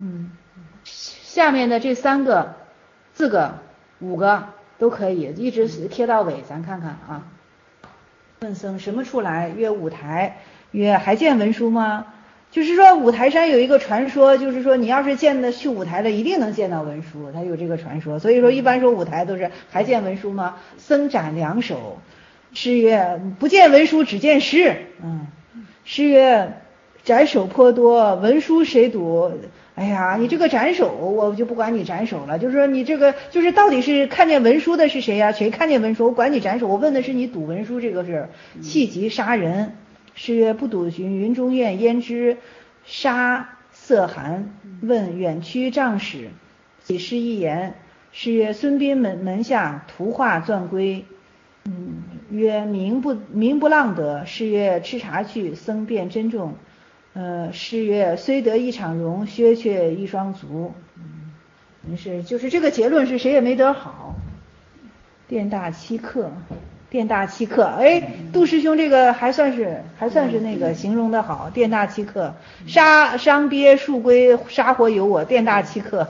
下面的这3个、4个、5个都可以，一直贴到尾，咱看看啊。问僧什么处来？曰五台。曰还见文殊吗？就是说五台山有一个传说，就是说你要是去五台了，一定能见到文殊，他有这个传说。所以说一般说五台都是还见文殊吗？僧展两手，诗曰不见文殊只见尸。诗曰斩首颇多，文殊谁睹？哎呀，你这个斩首我就不管你斩首了，就是说你这个就是到底是看见文殊的是谁呀？谁看见文殊？我管你斩首，我问的是你睹文殊这个事，气急杀人。诗曰不睹云中雁，焉知杀色寒？问远驱杖使，几诗一言。诗曰孙膑门下图画篆归。曰名不浪得。诗曰吃茶去，僧便珍重。诗曰虽得一场容，削却一双足。就是这个结论是谁也没得好。殿大欺客，杜师兄这个还算是那个形容的好。殿大欺客，伤鳖树龟，杀活有我，殿大欺客。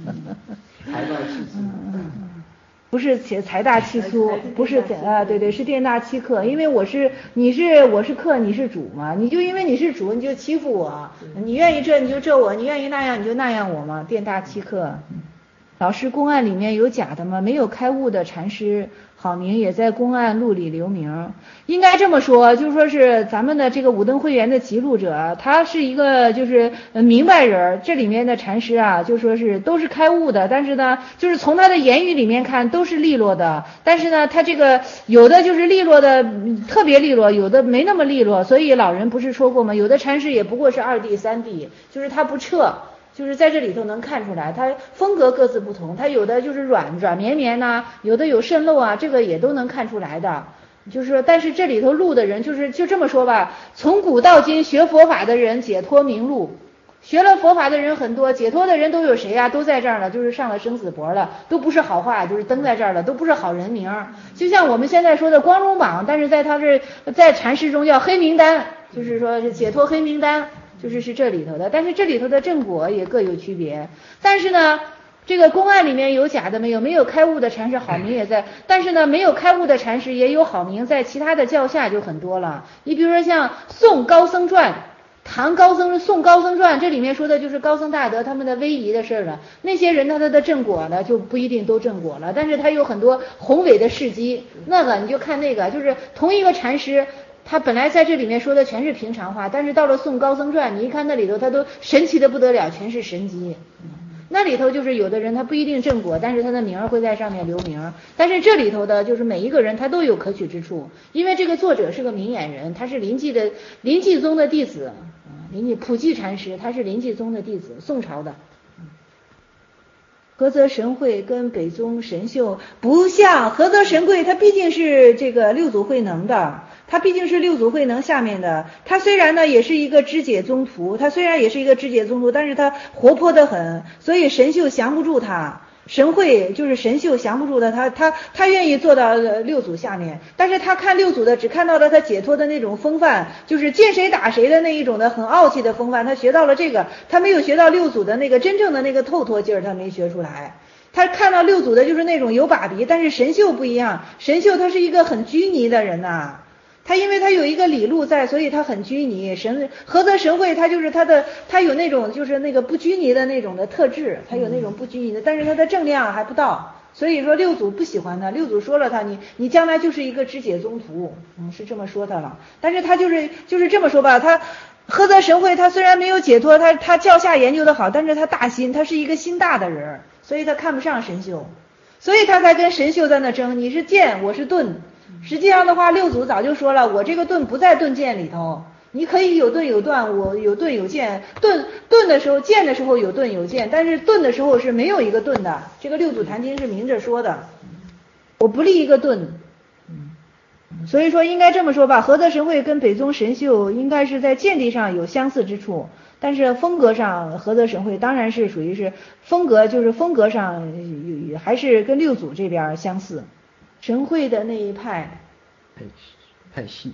不是财大气粗，不是对，是殿大欺客。因为我是客，你是主嘛，你就因为你是主，你就欺负我，你愿意这你就这我，你愿意那样你就那样我嘛，殿大欺客。老师，公案里面有假的吗？没有开悟的禅师好名也在公案录里留名。应该这么说，就是说是咱们的这个五灯会员的记录者，他是一个就是明白人。这里面的禅师啊，就说是都是开悟的，但是呢，就是从他的言语里面看都是利落的，但是呢，他这个有的就是利落的特别利落，有的没那么利落。所以老人不是说过吗？有的禅师也不过是2地3地，就是他不彻。就是在这里头能看出来，它风格各自不同，它有的就是软绵绵呐，有的有渗漏啊，这个也都能看出来的。就是说，但是这里头路的人，就这么说吧，从古到今学佛法的人解脱明路，学了佛法的人很多，解脱的人都有谁呀？都在这儿了，就是上了生死簿了，都不是好话，就是登在这儿了，都不是好人名。就像我们现在说的光荣榜，但是在他这在禅师中叫黑名单，就是说是解脱黑名单。是这里头的，但是这里头的正果也各有区别。但是呢，这个公案里面有假的没有？没有开悟的禅师好名也在，但是呢，没有开悟的禅师也有好名，在其他的教下就很多了。你比如说像《宋高僧传》、宋高僧传，这里面说的就是高僧大德他们的威仪的事了。那些人他的正果呢，就不一定都正果了，但是他有很多宏伟的事迹。那个你就看那个，就是同一个禅师。他本来在这里面说的全是平常话，但是到了宋高僧传，你一看那里头他都神奇的不得了，全是神迹。那里头就是有的人他不一定正果，但是他的名儿会在上面留名。但是这里头的就是每一个人他都有可取之处，因为这个作者是个明眼人，他是临济宗的弟子，普济禅师他是临济宗的弟子，宋朝的。菏泽神会跟北宗神秀不像，菏泽神会他毕竟是这个六祖慧能的，他毕竟是六祖慧能下面的，他虽然呢也是一个知解宗徒，但是他活泼得很，所以神秀降不住他。神会就是神秀降不住的，他愿意做到六祖下面，但是他看六祖的只看到了他解脱的那种风范，就是见谁打谁的那一种的很傲气的风范，他学到了这个，他没有学到六祖的那个真正的那个透脱劲儿，他没学出来。他看到六祖的就是那种有把鼻，但是神秀不一样，神秀他是一个很拘泥的人呐。他因为他有一个理路在，所以他很拘泥。菏泽神会他就是他有那种就是那个不拘泥的那种的特质，他有那种不拘泥的，但是他的正量还不到，所以说六祖不喜欢他。六祖说了他，你将来就是一个知解宗徒，是这么说他了。但是他就是这么说吧，他菏泽神会他虽然没有解脱，他教下研究的好，但是他大心，他是一个心大的人，所以他看不上神秀，所以他才跟神秀在那争，你是剑，我是盾。实际上的话，六祖早就说了，我这个盾不在盾剑里头，你可以有盾有断，我有盾有剑，盾的时候剑的时候有盾有剑，但是盾的时候是没有一个盾的，这个六祖坛经是明着说的，我不立一个盾。所以说应该这么说吧，菏泽神会跟北宗神秀应该是在见地上有相似之处，但是风格上菏泽神会当然是属于是风格上还是跟六祖这边相似。神会的那一派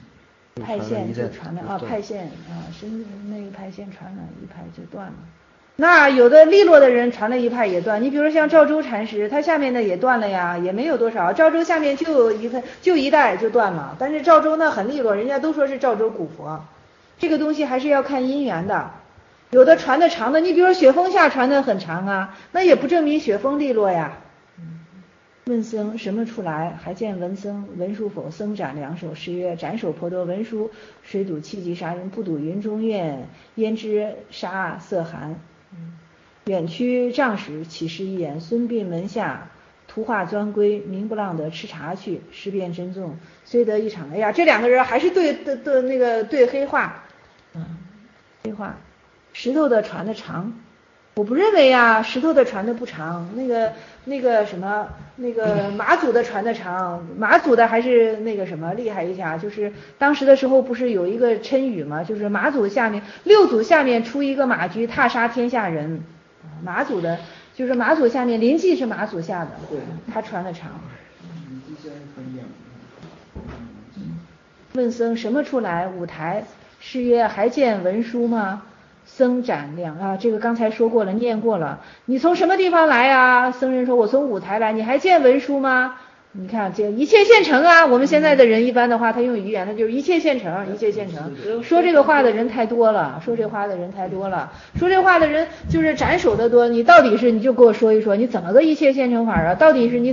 线就传了派线神那一派线传了一派就断了。 那有的利落的人传了一派也断，你比如像赵州禅师，他下面的也断了呀，也没有多少。赵州下面就一代就断了，但是赵州呢很利落，人家都说是赵州古佛，这个东西还是要看因缘的。有的传的长的，你比如雪峰下传的很长啊，那也不证明雪峰利落呀。问僧什么出来？还见文僧，文殊否？僧斩两手，诗曰：斩首颇多文殊，水睹气急杀人，不睹云中月，焉知杀色寒。远驱仗使起誓一言，孙膑门下图画钻龟，名不浪得吃茶去，识辨珍重，虽得一场。哎呀，这两个人还是对黑话，黑话。石头的传的长，我不认为呀，石头的传的不长，那个什么，那个马祖的传的长，马祖的还是那个什么厉害一下，就是当时的时候不是有一个谶语吗？就是马祖下面六祖下面出一个马驹，踏杀天下人。马祖的，就是马祖下面临济是马祖下的，他传的长。问僧什么出来？五台。诗曰：还见文殊吗？僧斩两啊，这个刚才说过了，念过了。你从什么地方来啊？僧人说：我从五台来。你还见文殊吗？你看这一切现成啊！我们现在的人一般的话，他用语言的就是一切现成，一切现成。说这个话的人太多了，说这话的人太多了，说这话的人就是斩首的多。你到底是你就给我说一说，你怎么个一切现成法啊？到底是你